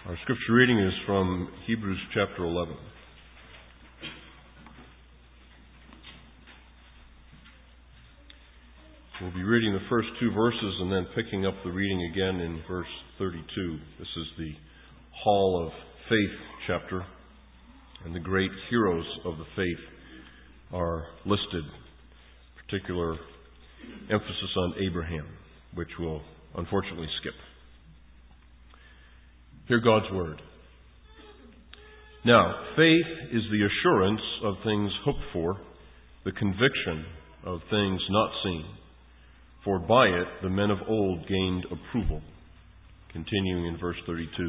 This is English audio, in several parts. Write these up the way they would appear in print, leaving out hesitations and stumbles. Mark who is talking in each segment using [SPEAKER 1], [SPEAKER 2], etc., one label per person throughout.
[SPEAKER 1] Our scripture reading is from Hebrews chapter 11. We'll be reading the first two verses and then picking up the reading again in verse 32. This is the Hall of Faith chapter, and the great heroes of the faith are listed. Particular emphasis on Abraham, which we'll unfortunately skip. Hear God's word. Now, faith is the assurance of things hoped for, the conviction of things not seen. For by it the men of old gained approval. Continuing in verse 32.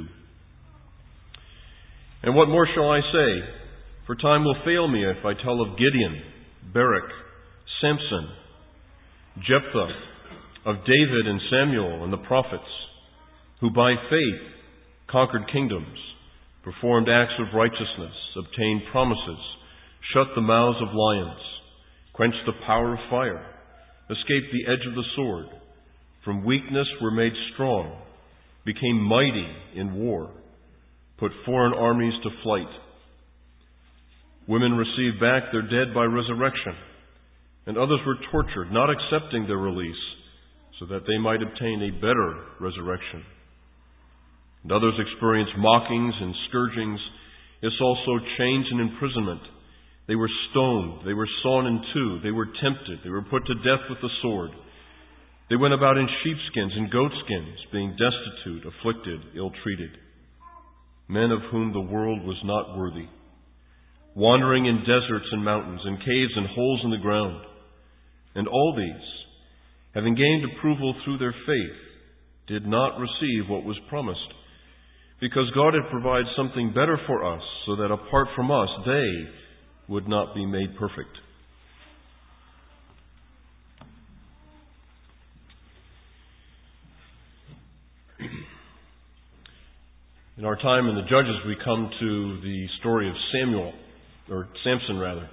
[SPEAKER 1] And what more shall I say? For time will fail me if I tell of Gideon, Barak, Samson, Jephthah, of David and Samuel and the prophets, who by faith conquered kingdoms, performed acts of righteousness, obtained promises, shut the mouths of lions, quenched the power of fire, escaped the edge of the sword, from weakness were made strong, became mighty in war, put foreign armies to flight. Women received back their dead by resurrection, and others were tortured, not accepting their release, so that they might obtain a better resurrection. And others experienced mockings and scourgings, yes, also chains and imprisonment. They were stoned, they were sawn in two, they were tempted, they were put to death with the sword. They went about in sheepskins and goatskins, being destitute, afflicted, ill-treated. Men of whom the world was not worthy, wandering in deserts and mountains, in caves and holes in the ground. And all these, having gained approval through their faith, did not receive what was promised, because God had provided something better for us, so that apart from us, they would not be made perfect. In our time in the Judges, we come to the story of Samson rather.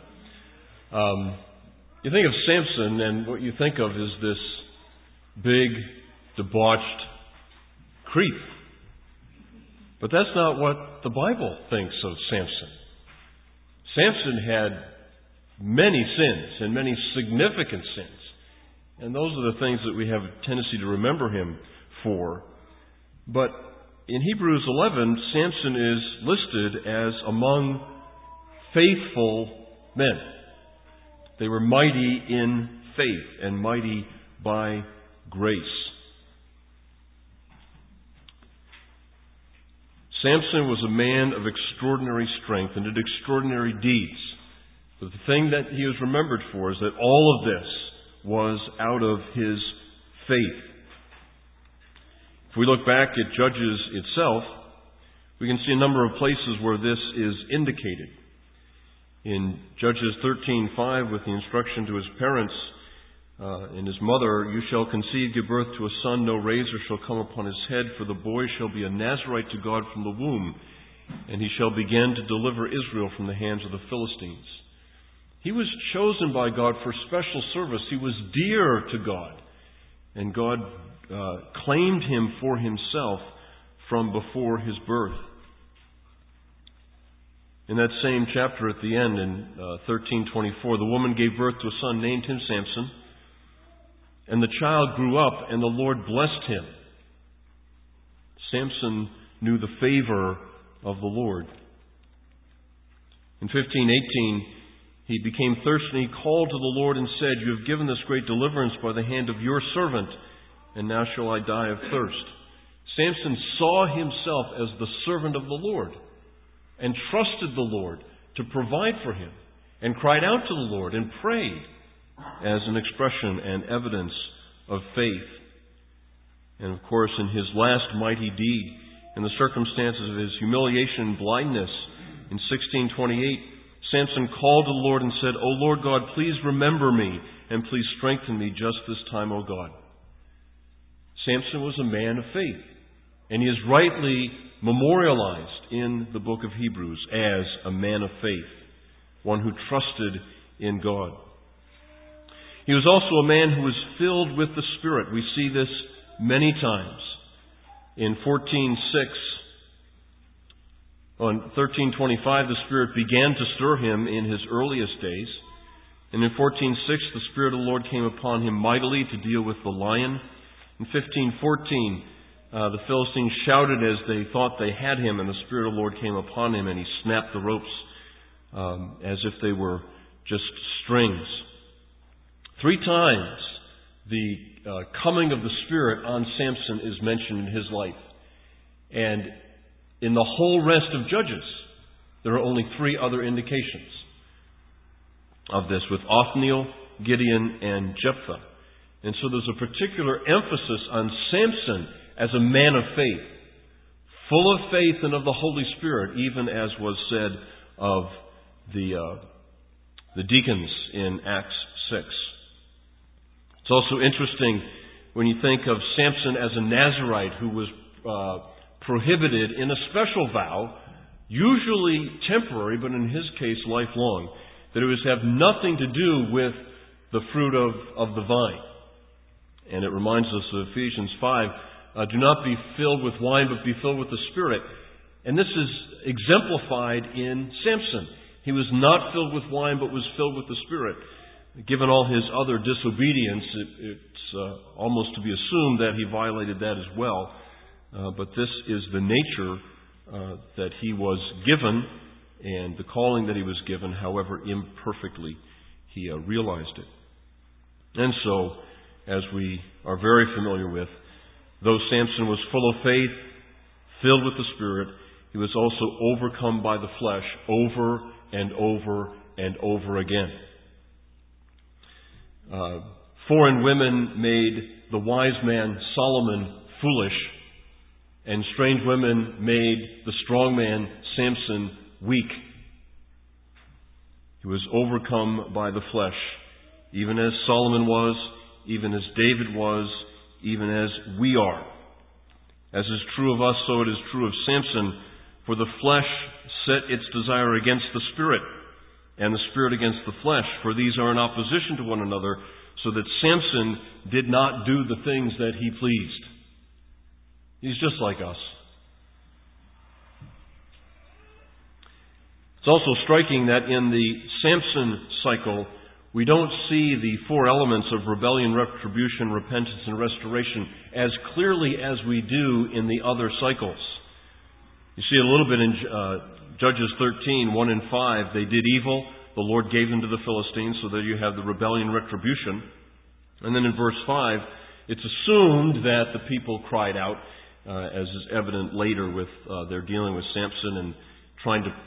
[SPEAKER 1] You think of Samson, and what you think of is this big, debauched creep. But that's not what the Bible thinks of Samson. Samson had many sins, and many significant sins. And those are the things that we have a tendency to remember him for. But in Hebrews 11, Samson is listed as among faithful men. They were mighty in faith and mighty by grace. Samson was a man of extraordinary strength and did extraordinary deeds. But the thing that he was remembered for is that all of this was out of his faith. If we look back at Judges itself, we can see a number of places where this is indicated. In Judges 13:5, with the instruction to his parents and his mother, "You shall conceive, give birth to a son, no razor shall come upon his head, for the boy shall be a Nazirite to God from the womb, and he shall begin to deliver Israel from the hands of the Philistines." He was chosen by God for special service. He was dear to God, and God claimed him for himself from before his birth. In that same chapter at the end, in 13:24, the woman gave birth to a son, named him Samson. And the child grew up, and the Lord blessed him. Samson knew the favor of the Lord. In 15:18, he became thirsty, and he called to the Lord and said, "You have given this great deliverance by the hand of your servant, and now shall I die of thirst." Samson saw himself as the servant of the Lord, and trusted the Lord to provide for him, and cried out to the Lord and prayed, as an expression and evidence of faith. And of course, in his last mighty deed, in the circumstances of his humiliation and blindness, in 16:28, Samson called to the Lord and said, "O Lord God, please remember me, and please strengthen me just this time, O God." Samson was a man of faith, and he is rightly memorialized in the book of Hebrews as a man of faith, one who trusted in God. He was also a man who was filled with the Spirit. We see this many times. In 14:6, On 1325, the Spirit began to stir him in his earliest days. And in 14:6, the Spirit of the Lord came upon him mightily to deal with the lion. In 15:14, the Philistines shouted as they thought they had him, and the Spirit of the Lord came upon him, and he snapped the ropes as if they were just strings. 3 times the coming of the Spirit on Samson is mentioned in his life. And in the whole rest of Judges, there are only 3 other indications of this, with Othniel, Gideon, and Jephthah. And so there's a particular emphasis on Samson as a man of faith, full of faith and of the Holy Spirit, even as was said of the deacons in Acts 6. It's also interesting when you think of Samson as a Nazirite who was prohibited in a special vow, usually temporary, but in his case lifelong, that it was have nothing to do with the fruit of the vine. And it reminds us of Ephesians 5, do not be filled with wine, but be filled with the Spirit. And this is exemplified in Samson. He was not filled with wine, but was filled with the Spirit. Given all his other disobedience, it's almost to be assumed that he violated that as well. But this is the nature that he was given, and the calling that he was given, however imperfectly he realized it. And so, as we are very familiar with, though Samson was full of faith, filled with the Spirit, he was also overcome by the flesh over and over and over again. Foreign women made the wise man Solomon foolish, and strange women made the strong man Samson weak. He was overcome by the flesh, even as Solomon was, even as David was, even as we are. As is true of us, so it is true of Samson. For the flesh set its desire against the Spirit, and the Spirit against the flesh, for these are in opposition to one another, so that Samson did not do the things that he pleased. He's just like us. It's also striking that in the Samson cycle, we don't see the 4 elements of rebellion, retribution, repentance, and restoration as clearly as we do in the other cycles. You see a little bit in Judges 13, 1 and 5. They did evil. The Lord gave them to the Philistines, so there you have the rebellion, retribution. And then in verse 5, it's assumed that the people cried out, as is evident later with their dealing with Samson and trying to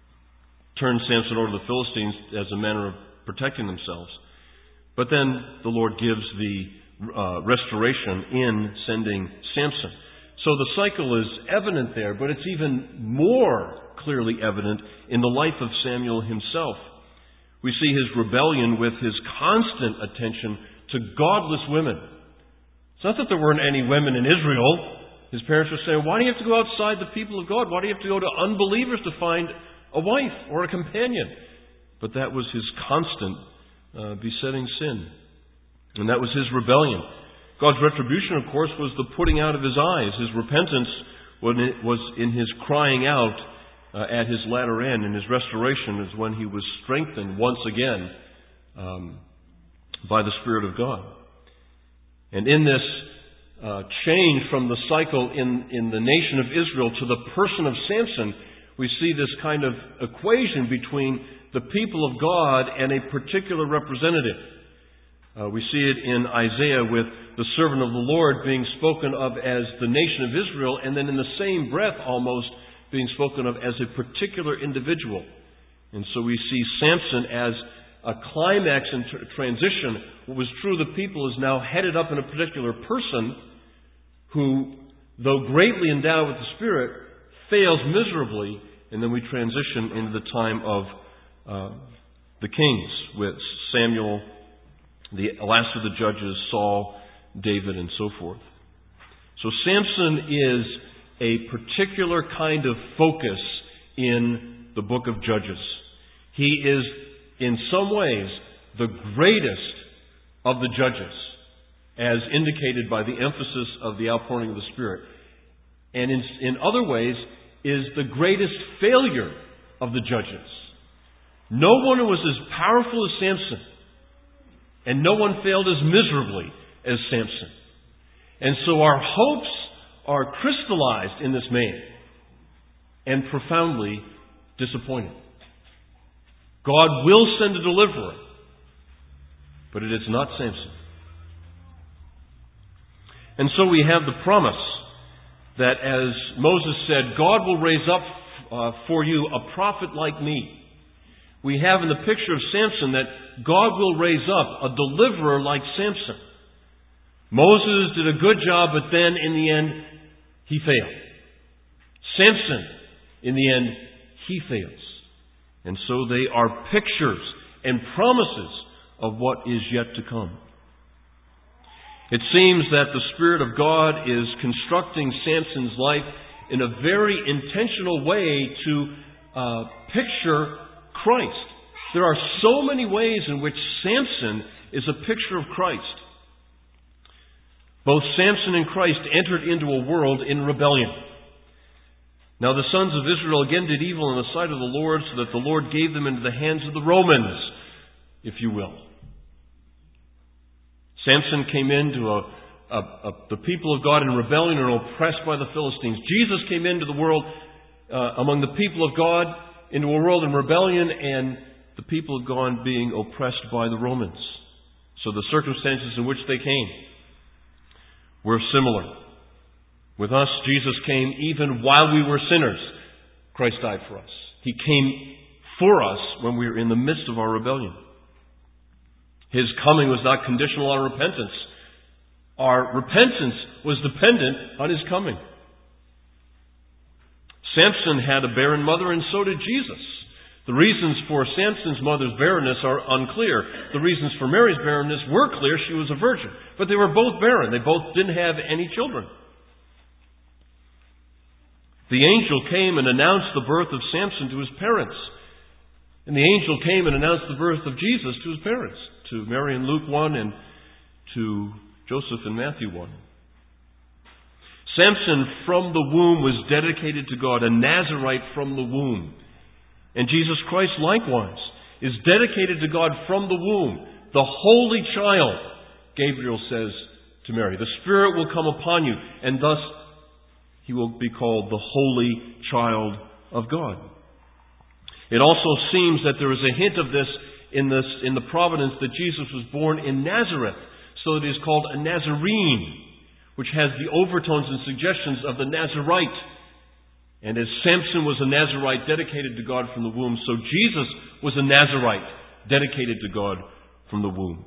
[SPEAKER 1] turn Samson over to the Philistines as a manner of protecting themselves. But then the Lord gives the restoration in sending Samson. So the cycle is evident there, but it's even more clearly evident in the life of Samuel himself. We see his rebellion with his constant attention to godless women. It's not that there weren't any women in Israel. His parents were saying, why do you have to go outside the people of God? Why do you have to go to unbelievers to find a wife or a companion? But that was his constant besetting sin. And that was his rebellion. God's retribution, of course, was the putting out of his eyes. His repentance was in his crying out at his latter end. And his restoration is when he was strengthened once again by the Spirit of God. And in this change from the cycle in the nation of Israel to the person of Samson, we see this kind of equation between the people of God and a particular representative. We see it in Isaiah with the servant of the Lord being spoken of as the nation of Israel, and then in the same breath almost being spoken of as a particular individual. And so we see Samson as a climax and transition. What was true of the people is now headed up in a particular person who, though greatly endowed with the Spirit, fails miserably. And then we transition into the time of the kings with Samuel, the last of the judges, Saul, David, and so forth. So Samson is a particular kind of focus in the book of Judges. He is, in some ways, the greatest of the judges, as indicated by the emphasis of the outpouring of the Spirit. And in other ways, is the greatest failure of the judges. No one was as powerful as Samson, and no one failed as miserably as Samson. And so our hopes are crystallized in this man and profoundly disappointed. God will send a deliverer, but it is not Samson. And so we have the promise that, as Moses said, God will raise up for you a prophet like me. We have in the picture of Samson that God will raise up a deliverer like Samson. Moses did a good job, but then in the end, he failed. Samson, in the end, he fails. And so they are pictures and promises of what is yet to come. It seems that the Spirit of God is constructing Samson's life in a very intentional way to picture Christ. There are so many ways in which Samson is a picture of Christ. Both Samson and Christ entered into a world in rebellion. Now the sons of Israel again did evil in the sight of the Lord, so that the Lord gave them into the hands of the Romans, if you will. Samson came into the people of God in rebellion and oppressed by the Philistines. Jesus came into the world among the people of God, into a world in rebellion, and the people of God being oppressed by the Romans. So the circumstances in which they came were similar. With us, Jesus came even while we were sinners. Christ died for us. He came for us when we were in the midst of our rebellion. His coming was not conditional on repentance. Our repentance was dependent on His coming. Samson had a barren mother, and so did Jesus. The reasons for Samson's mother's barrenness are unclear. The reasons for Mary's barrenness were clear. She was a virgin. But they were both barren. They both didn't have any children. The angel came and announced the birth of Samson to his parents. And the angel came and announced the birth of Jesus to his parents, to Mary in Luke 1 and to Joseph in Matthew 1. Samson from the womb was dedicated to God, a Nazirite from the womb. And Jesus Christ likewise is dedicated to God from the womb. The holy child, Gabriel says to Mary, the Spirit will come upon you, and thus He will be called the Holy Child of God. It also seems that there is a hint of this in the providence that Jesus was born in Nazareth, so that He is called a Nazarene, which has the overtones and suggestions of the Nazirite. And as Samson was a Nazirite dedicated to God from the womb, so Jesus was a Nazirite dedicated to God from the womb.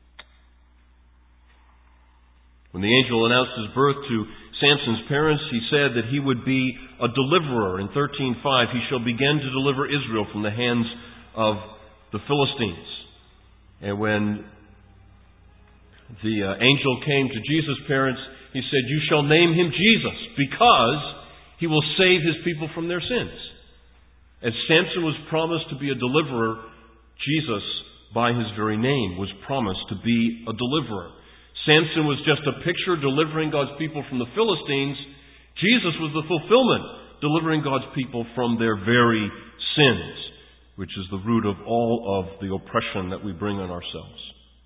[SPEAKER 1] When the angel announced his birth to Samson's parents, he said that he would be a deliverer. In 13:5, he shall begin to deliver Israel from the hands of the Philistines. And when the angel came to Jesus' parents, he said, you shall name him Jesus, because he will save his people from their sins. As Samson was promised to be a deliverer, Jesus, by his very name, was promised to be a deliverer. Samson was just a picture delivering God's people from the Philistines. Jesus was the fulfillment, delivering God's people from their very sins, which is the root of all of the oppression that we bring on ourselves.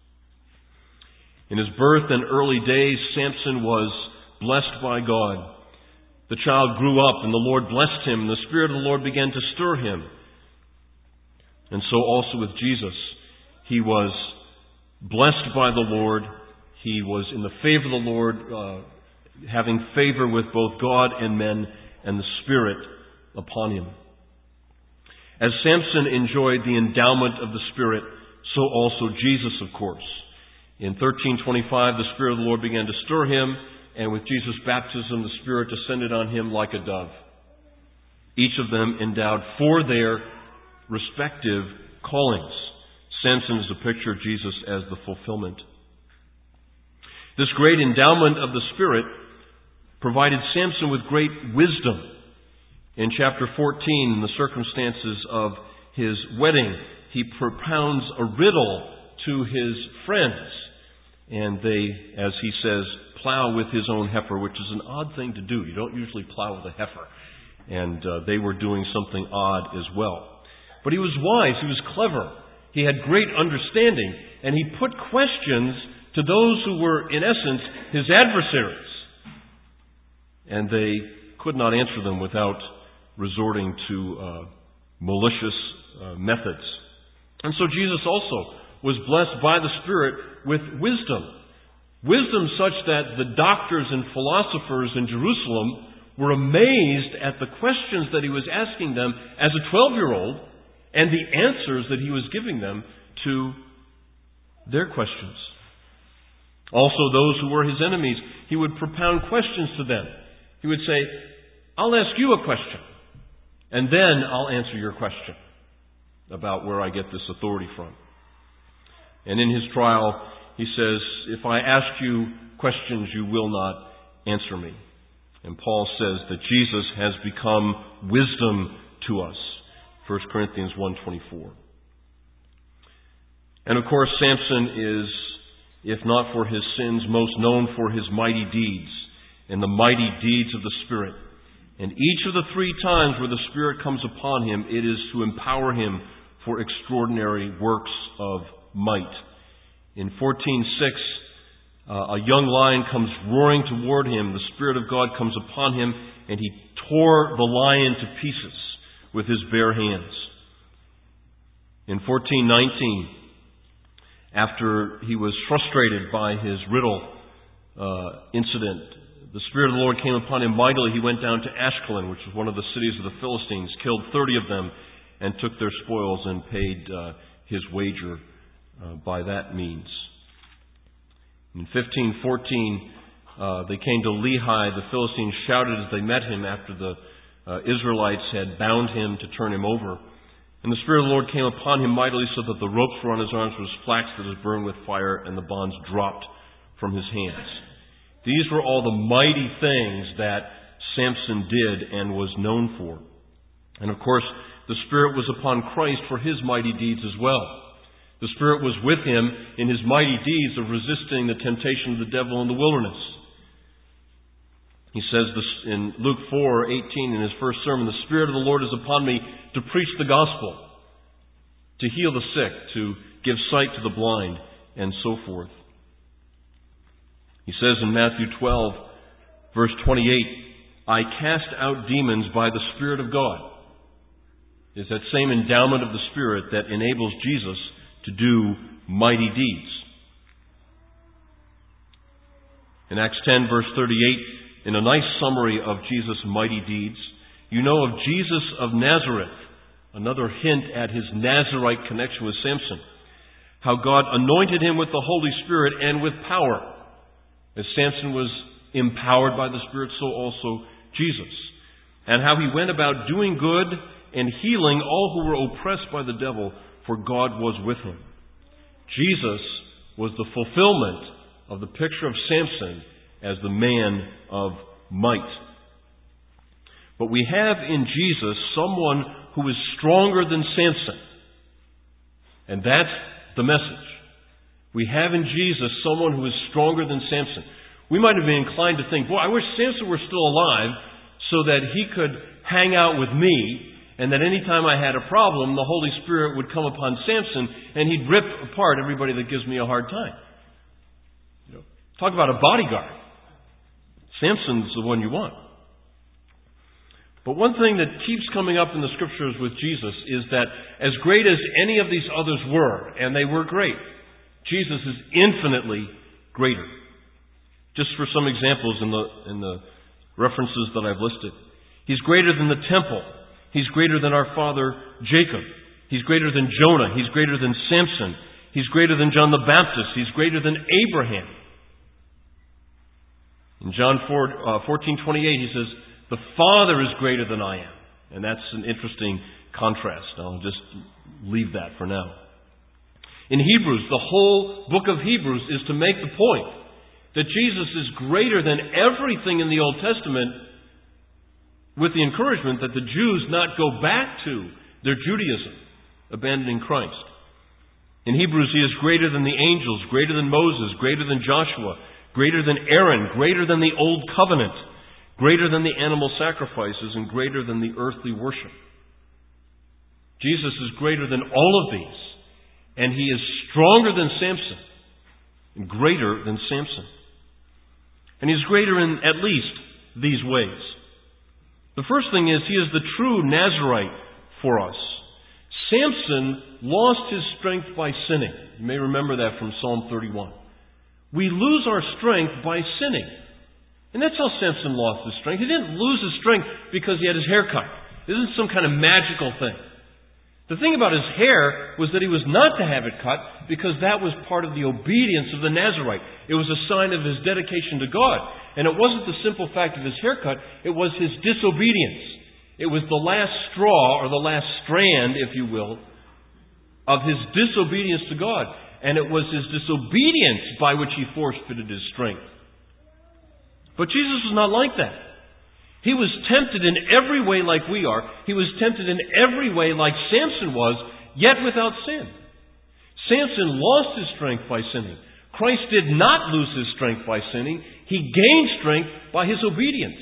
[SPEAKER 1] In his birth and early days, Samson was blessed by God. The child grew up, and the Lord blessed him, and the Spirit of the Lord began to stir him. And so also with Jesus, he was blessed by the Lord. He was in the favor of the Lord, having favor with both God and men, and the Spirit upon him. As Samson enjoyed the endowment of the Spirit, so also Jesus, of course. In 13:25, the Spirit of the Lord began to stir him, and with Jesus' baptism, the Spirit descended on him like a dove. Each of them endowed for their respective callings. Samson is a picture of Jesus as the fulfillment. This great endowment of the Spirit provided Samson with great wisdom. In chapter 14, in the circumstances of his wedding, he propounds a riddle to his friends. And they, as he says, plow with his own heifer, which is an odd thing to do. You don't usually plow with a heifer. and they were doing something odd as well. But he was wise, he was clever, he had great understanding, and he put questions to those who were, in essence, his adversaries. And they could not answer them without resorting to malicious methods. And so Jesus also was blessed by the Spirit with wisdom. Wisdom such that the doctors and philosophers in Jerusalem were amazed at the questions that he was asking them as a 12-year-old and the answers that he was giving them to their questions. Also, those who were his enemies, he would propound questions to them. He would say, I'll ask you a question, and then I'll answer your question about where I get this authority from. And in his trial, he says, if I ask you questions, you will not answer me. And Paul says that Jesus has become wisdom to us. 1 Corinthians 1:24. And of course, Samson is, if not for his sins, most known for his mighty deeds and the mighty deeds of the Spirit. And each of the 3 times where the Spirit comes upon him, it is to empower him for extraordinary works of might. In 14:6, a young lion comes roaring toward him. The Spirit of God comes upon him, and he tore the lion to pieces with his bare hands. In 14:19, after he was frustrated by his riddle incident, the Spirit of the Lord came upon him mightily. He went down to Ashkelon, which was one of the cities of the Philistines, killed 30 of them, and took their spoils and paid his wager by that means. In 15:14, they came to Lehi. The Philistines shouted as they met him after the Israelites had bound him to turn him over. And the Spirit of the Lord came upon him mightily, so that the ropes were on his arms was flax that is burned with fire, and the bonds dropped from his hands. These were all the mighty things that Samson did and was known for. And of course, the Spirit was upon Christ for his mighty deeds as well. The Spirit was with him in his mighty deeds of resisting the temptation of the devil in the wilderness. He says this in Luke 4:18 in his first sermon, the Spirit of the Lord is upon me to preach the gospel, to heal the sick, to give sight to the blind, and so forth. He says in Matthew 12, verse 28, I cast out demons by the Spirit of God. It's that same endowment of the Spirit that enables Jesus to do mighty deeds. In Acts 10, verse 38, in a nice summary of Jesus' mighty deeds, you know of Jesus of Nazareth, another hint at his Nazarite connection with Samson, how God anointed him with the Holy Spirit and with power. As Samson was empowered by the Spirit, so also Jesus. And how he went about doing good and healing all who were oppressed by the devil, for God was with him. Jesus was the fulfillment of the picture of Samson as the man of might. But we have in Jesus someone who is stronger than Samson. And that's the message. We have in Jesus someone who is stronger than Samson. We might have been inclined to think, boy, I wish Samson were still alive so that he could hang out with me, and that any time I had a problem, the Holy Spirit would come upon Samson and he'd rip apart everybody that gives me a hard time. Talk about a bodyguard. Samson's the one you want. But one thing that keeps coming up in the Scriptures with Jesus is that as great as any of these others were, and they were great, Jesus is infinitely greater. Just for some examples in the references that I've listed. He's greater than the temple. He's greater than our father Jacob. He's greater than Jonah. He's greater than Samson. He's greater than John the Baptist. He's greater than Abraham. In John 14:28 he says, the Father is greater than I am. And that's an interesting contrast. I'll just leave that for now. In Hebrews, the whole book of Hebrews is to make the point that Jesus is greater than everything in the Old Testament, with the encouragement that the Jews not go back to their Judaism, abandoning Christ. In Hebrews, he is greater than the angels, greater than Moses, greater than Joshua, greater than Aaron, greater than the Old Covenant, greater than the animal sacrifices, and greater than the earthly worship. Jesus is greater than all of these, and He is stronger than Samson, and greater than Samson. And He is greater in at least these ways. The first thing is, He is the true Nazirite for us. Samson lost his strength by sinning. You may remember that from Psalm 31. We lose our strength by sinning. And that's how Samson lost his strength. He didn't lose his strength because he had his hair cut. It isn't some kind of magical thing. The thing about his hair was that he was not to have it cut because that was part of the obedience of the Nazirite. It was a sign of his dedication to God. And it wasn't the simple fact of his haircut, it was his disobedience. It was the last straw, or the last strand, if you will, of his disobedience to God. And it was his disobedience by which he forfeited his strength. But Jesus was not like that. He was tempted in every way like we are. He was tempted in every way like Samson was, yet without sin. Samson lost his strength by sinning. Christ did not lose his strength by sinning. He gained strength by His obedience.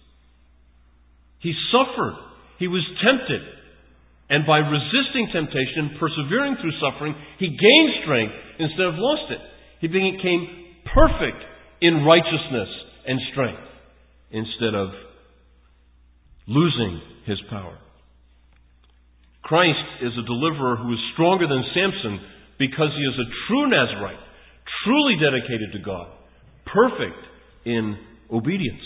[SPEAKER 1] He suffered. He was tempted. And by resisting temptation, persevering through suffering, He gained strength instead of lost it. He became perfect in righteousness and strength instead of losing His power. Christ is a deliverer who is stronger than Samson because He is a true Nazirite, truly dedicated to God, perfect in obedience.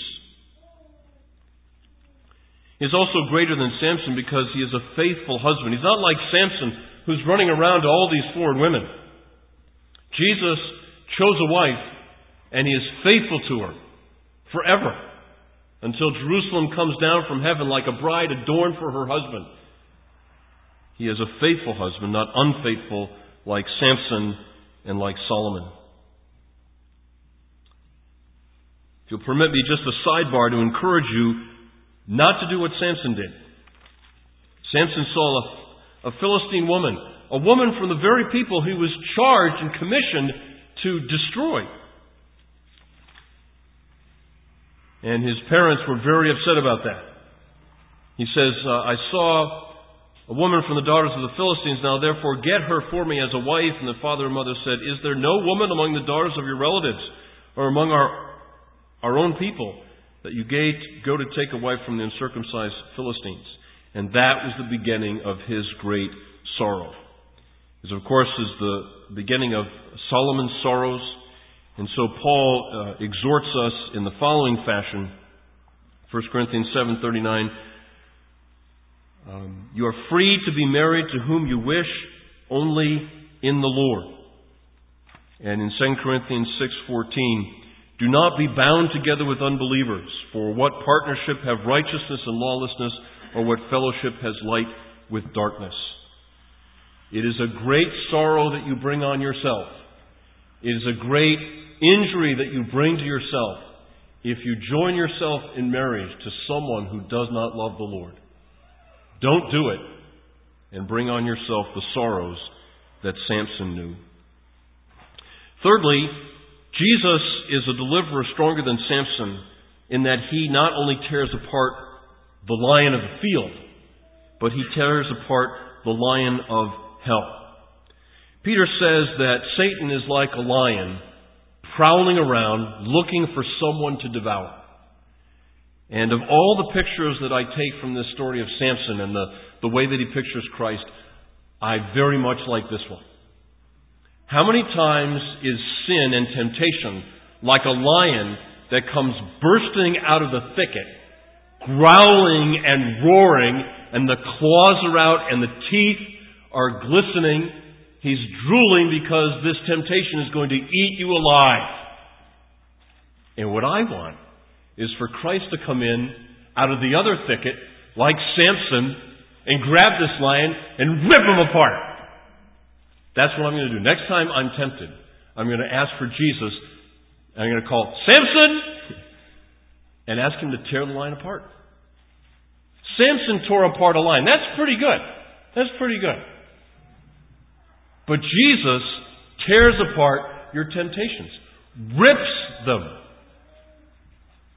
[SPEAKER 1] He is also greater than Samson because He is a faithful husband. He's not like Samson, who's running around to all these foreign women. Jesus chose a wife, and He is faithful to her forever, until Jerusalem comes down from heaven like a bride adorned for her husband. He is a faithful husband, not unfaithful like Samson and like Solomon. If you'll permit me just a sidebar to encourage you not to do what Samson did. Samson saw a Philistine woman, a woman from the very people he was charged and commissioned to destroy. And his parents were very upset about that. He says, I saw a woman from the daughters of the Philistines, now therefore get her for me as a wife. And the father and mother said, is there no woman among the daughters of your relatives, or among our own people, that you go to take a wife from the uncircumcised Philistines? And that was the beginning of his great sorrow. This, of course, is the beginning of Solomon's sorrows. And so Paul exhorts us in the following fashion. 1 Corinthians 7:39. You are free to be married to whom you wish, only in the Lord. And in 2 Corinthians 6:14, do not be bound together with unbelievers, for what partnership have righteousness and lawlessness, or what fellowship has light with darkness? It is a great sorrow that you bring on yourself. It is a great injury that you bring to yourself if you join yourself in marriage to someone who does not love the Lord. Don't do it and bring on yourself the sorrows that Samson knew. Thirdly, Jesus is a deliverer stronger than Samson in that He not only tears apart the lion of the field, but He tears apart the lion of hell. Peter says that Satan is like a lion prowling around looking for someone to devour. And of all the pictures that I take from this story of Samson and the way that he pictures Christ, I very much like this one. How many times is sin and temptation like a lion that comes bursting out of the thicket, growling and roaring, and the claws are out and the teeth are glistening? He's drooling because this temptation is going to eat you alive. And what I want is for Christ to come in out of the other thicket, like Samson, and grab this lion and rip him apart. That's what I'm going to do. Next time I'm tempted, I'm going to ask for Jesus. I'm going to call Samson and ask him to tear the lion apart. Samson tore apart a lion. That's pretty good. That's pretty good. But Jesus tears apart your temptations, rips them.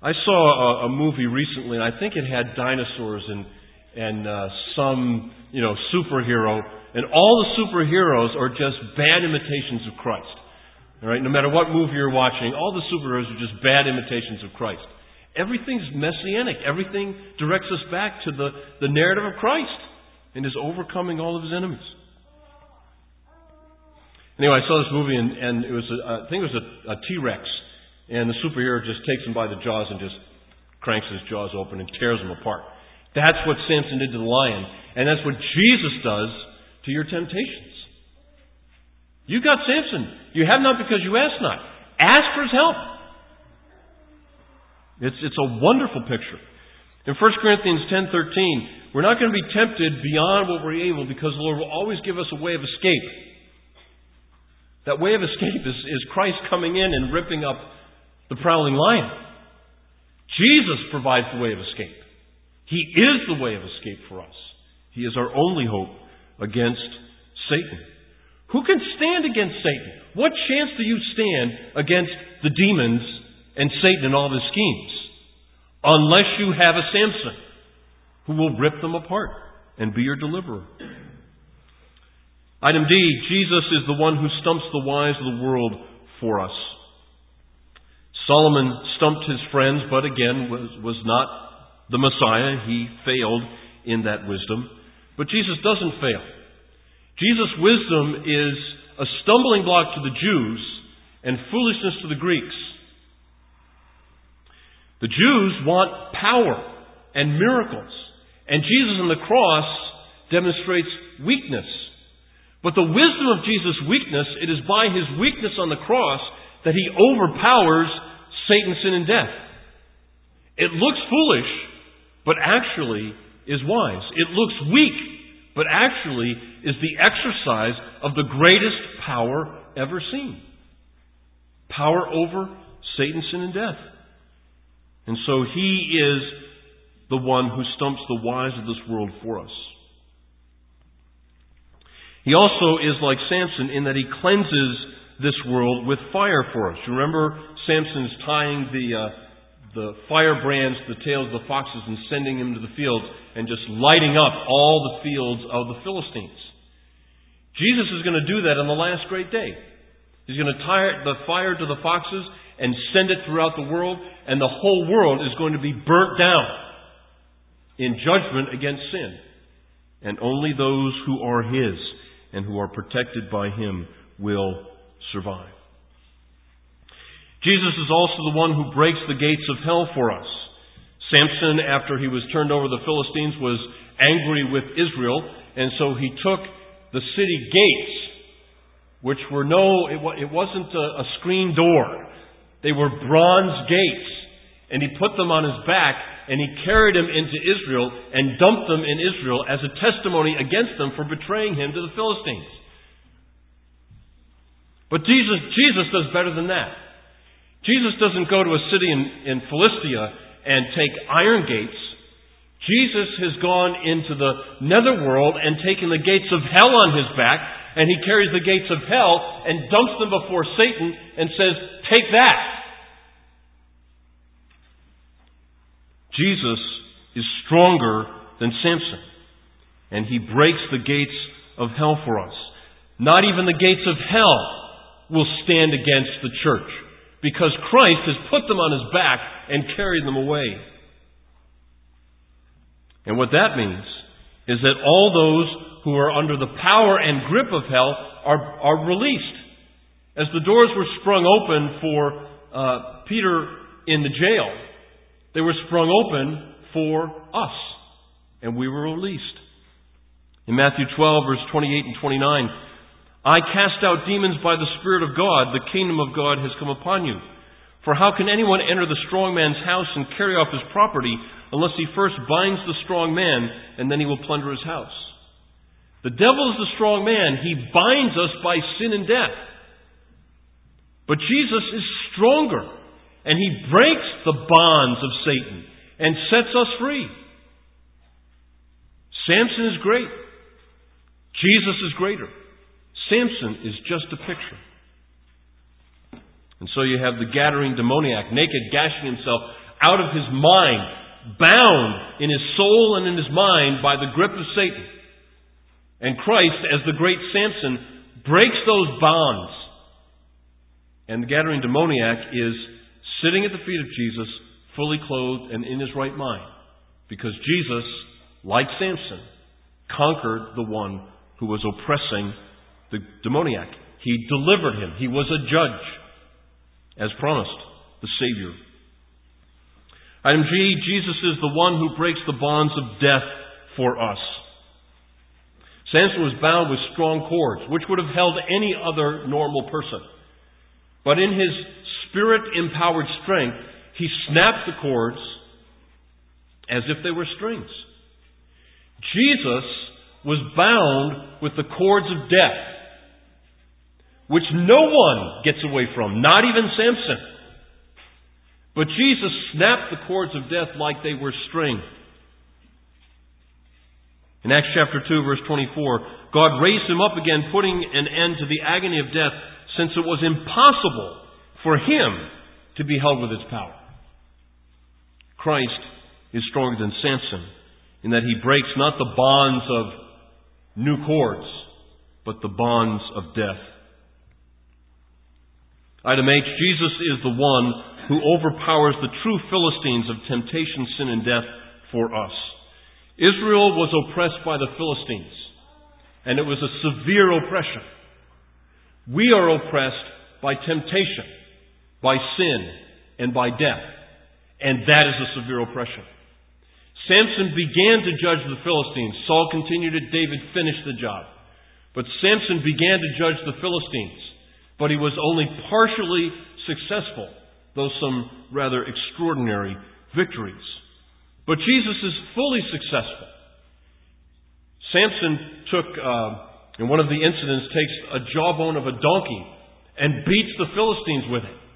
[SPEAKER 1] I saw a movie recently, and I think it had dinosaurs and some, superhero, and all the superheroes are just bad imitations of Christ. All right, no matter what movie you're watching, all the superheroes are just bad imitations of Christ. Everything's messianic. Everything directs us back to the narrative of Christ and His overcoming all of His enemies. Anyway, I saw this movie, and it was I think it was a T-Rex, and the superhero just takes him by the jaws and just cranks his jaws open and tears him apart. That's what Samson did to the lion, and that's what Jesus does to your temptations. You got Samson. You have not because you ask not. Ask for His help. It's a wonderful picture. In 1 Corinthians 10:13, we're not going to be tempted beyond what we're able because the Lord will always give us a way of escape. That way of escape is Christ coming in and ripping up the prowling lion. Jesus provides the way of escape. He is the way of escape for us. He is our only hope against Satan. Who can stand against Satan? What chance do you stand against the demons and Satan and all of his schemes? Unless you have a Samson who will rip them apart and be your deliverer. Item D, Jesus is the one who stumps the wise of the world for us. Solomon stumped his friends, but again was not the Messiah. He failed in that wisdom. But Jesus doesn't fail. Jesus' wisdom is a stumbling block to the Jews and foolishness to the Greeks. The Jews want power and miracles, and Jesus on the cross demonstrates weakness. But the wisdom of Jesus' weakness, it is by His weakness on the cross that He overpowers Satan, sin, and death. It looks foolish, but actually is wise. It looks weak, but actually is the exercise of the greatest power ever seen. Power over Satan, sin, and death. And so He is the one who stumps the wise of this world for us. He also is like Samson in that he cleanses this world with fire for us. You remember Samson's tying the firebrands to the tails of the foxes and sending them to the fields and just lighting up all the fields of the Philistines. Jesus is going to do that on the last great day. He's going to tie the fire to the foxes and send it throughout the world, and the whole world is going to be burnt down in judgment against sin. And only those who are His and who are protected by Him will survive. Jesus is also the one who breaks the gates of hell for us. Samson, after he was turned over to the Philistines, was angry with Israel, and so he took the city gates, which were it wasn't a screen door. They were bronze gates, and he put them on his back, and he carried them into Israel and dumped them in Israel as a testimony against them for betraying him to the Philistines. But Jesus does better than that. Jesus doesn't go to a city in Philistia and take iron gates. Jesus has gone into the netherworld and taken the gates of hell on His back, and He carries the gates of hell and dumps them before Satan and says, "Take that." Jesus is stronger than Samson, and He breaks the gates of hell for us. Not even the gates of hell will stand against the church, because Christ has put them on His back and carried them away. And what that means is that all those who are under the power and grip of hell are released. As the doors were sprung open for Peter in the jail, they were sprung open for us, and we were released. In Matthew 12, verse 28 and 29, "I cast out demons by the Spirit of God. The kingdom of God has come upon you. For how can anyone enter the strong man's house and carry off his property unless he first binds the strong man, and then he will plunder his house?" The devil is the strong man. He binds us by sin and death. But Jesus is stronger, and He breaks the bonds of Satan and sets us free. Samson is great. Jesus is greater. Samson is just a picture. And so you have the Gadarene demoniac, naked, gashing himself out of his mind, bound in his soul and in his mind by the grip of Satan. And Christ, as the great Samson, breaks those bonds. And the Gadarene demoniac is sitting at the feet of Jesus, fully clothed and in his right mind. Because Jesus, like Samson, conquered the one who was oppressing the demoniac. He delivered him. He was a judge, as promised, the Savior. Item G, Jesus is the one who breaks the bonds of death for us. Samson was bound with strong cords, which would have held any other normal person. But in his Spirit-empowered strength, he snapped the cords as if they were strings. Jesus was bound with the cords of death, which no one gets away from, not even Samson. But Jesus snapped the cords of death like they were string. In Acts chapter 2, verse 24, God raised him up again, putting an end to the agony of death, since it was impossible for him to be held with its power. Christ is stronger than Samson in that he breaks not the bonds of new cords, but the bonds of death. Item H, Jesus is the one who overpowers the true Philistines of temptation, sin, and death for us. Israel was oppressed by the Philistines, and it was a severe oppression. We are oppressed by temptation, by sin, and by death, and that is a severe oppression. Samson began to judge the Philistines. Saul continued it. David finished the job. But Samson began to judge the Philistines. But he was only partially successful, though some rather extraordinary victories. But Jesus is fully successful. Samson took, in one of the incidents, takes a jawbone of a donkey and beats the Philistines with it.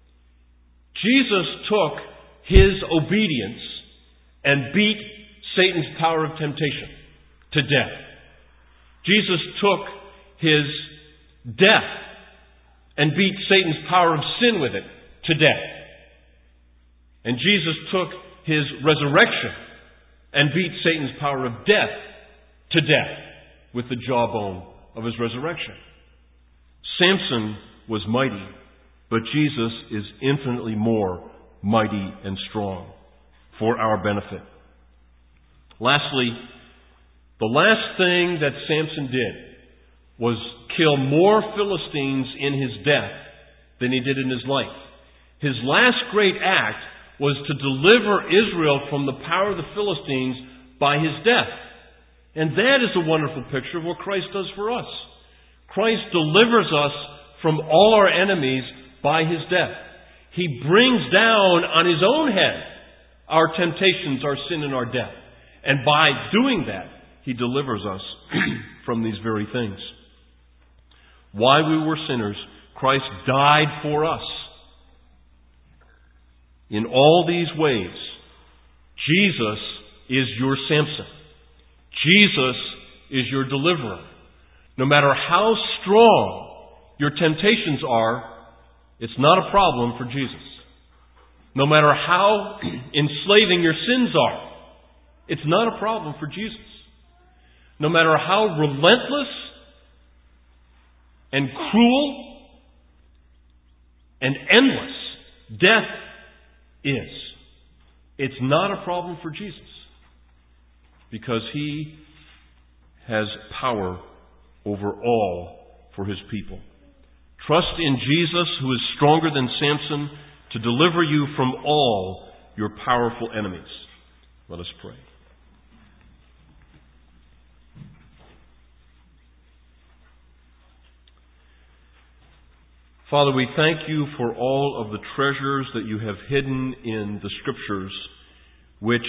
[SPEAKER 1] Jesus took his obedience and beat Satan's power of temptation to death. Jesus took his death and beat Satan's power of sin with it to death. And Jesus took his resurrection and beat Satan's power of death to death with the jawbone of his resurrection. Samson was mighty, but Jesus is infinitely more mighty and strong for our benefit. Lastly, the last thing that Samson did was kill more Philistines in his death than he did in his life. His last great act was to deliver Israel from the power of the Philistines by his death. And that is a wonderful picture of what Christ does for us. Christ delivers us from all our enemies by his death. He brings down on his own head our temptations, our sin, and our death. And by doing that, he delivers us from these very things. While we were sinners, Christ died for us. In all these ways, Jesus is your Samson. Jesus is your deliverer. No matter how strong your temptations are, it's not a problem for Jesus. No matter how enslaving your sins are, it's not a problem for Jesus. No matter how relentless and cruel and endless death is, it's not a problem for Jesus, because he has power over all for his people. Trust in Jesus, who is stronger than Samson, to deliver you from all your powerful enemies. Let us pray. Father, we thank you for all of the treasures that you have hidden in the Scriptures, which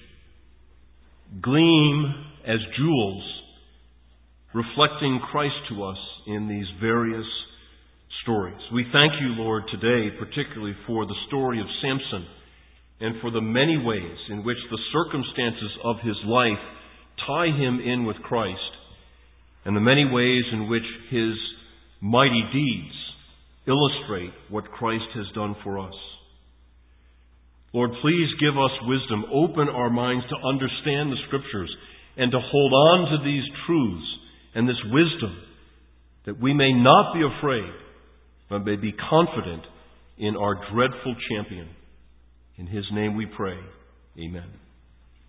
[SPEAKER 1] gleam as jewels, reflecting Christ to us in these various stories. We thank you, Lord, today, particularly for the story of Samson and for the many ways in which the circumstances of his life tie him in with Christ, and the many ways in which his mighty deeds illustrate what Christ has done for us. Lord, please give us wisdom. Open our minds to understand the Scriptures and to hold on to these truths and this wisdom, that we may not be afraid, but may be confident in our dreadful champion. In His name we pray. Amen.